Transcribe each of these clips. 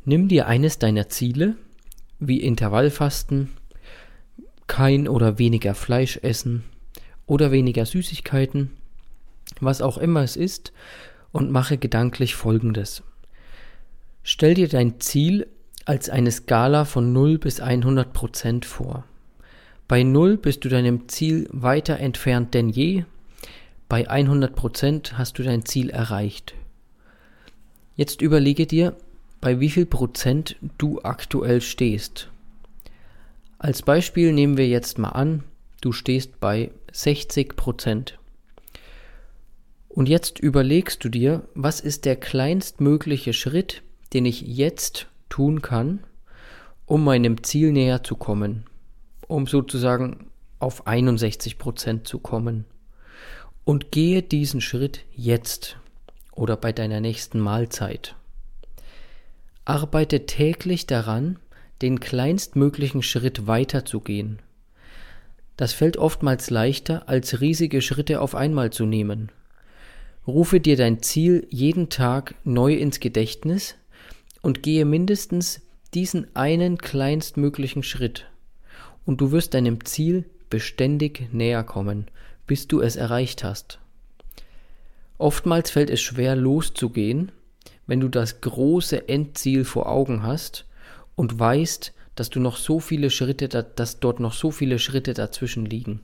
Nimm dir eines deiner Ziele, wie Intervallfasten, kein oder weniger Fleisch essen oder weniger Süßigkeiten, was auch immer es ist, und mache gedanklich Folgendes. Stell dir dein Ziel als eine Skala von 0 bis 100% vor. Bei 0 bist du deinem Ziel weiter entfernt denn je, bei 100% hast du dein Ziel erreicht. Jetzt überlege dir, bei wie viel Prozent du aktuell stehst. Als Beispiel nehmen wir jetzt mal an, du stehst bei 60%. Und jetzt überlegst du dir, was ist der kleinstmögliche Schritt, den ich jetzt tun kann, um meinem Ziel näher zu kommen, um sozusagen auf 61% zu kommen. Und gehe diesen Schritt jetzt oder bei deiner nächsten Mahlzeit. Arbeite täglich daran, den kleinstmöglichen Schritt weiterzugehen. Das fällt oftmals leichter, als riesige Schritte auf einmal zu nehmen. Rufe dir dein Ziel jeden Tag neu ins Gedächtnis und gehe mindestens diesen einen kleinstmöglichen Schritt. Und du wirst deinem Ziel beständig näher kommen, bis du es erreicht hast. Oftmals fällt es schwer loszugehen, wenn du das große Endziel vor Augen hast und weißt, dass dort noch so viele Schritte dazwischen liegen.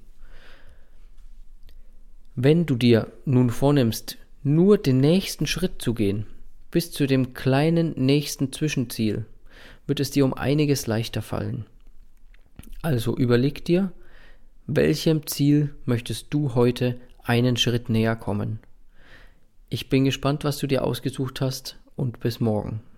Wenn du dir nun vornimmst, nur den nächsten Schritt zu gehen, bis zu dem kleinen nächsten Zwischenziel, wird es dir um einiges leichter fallen. Also überleg dir, welchem Ziel möchtest du heute einen Schritt näher kommen? Ich bin gespannt, was du dir ausgesucht hast, und bis morgen.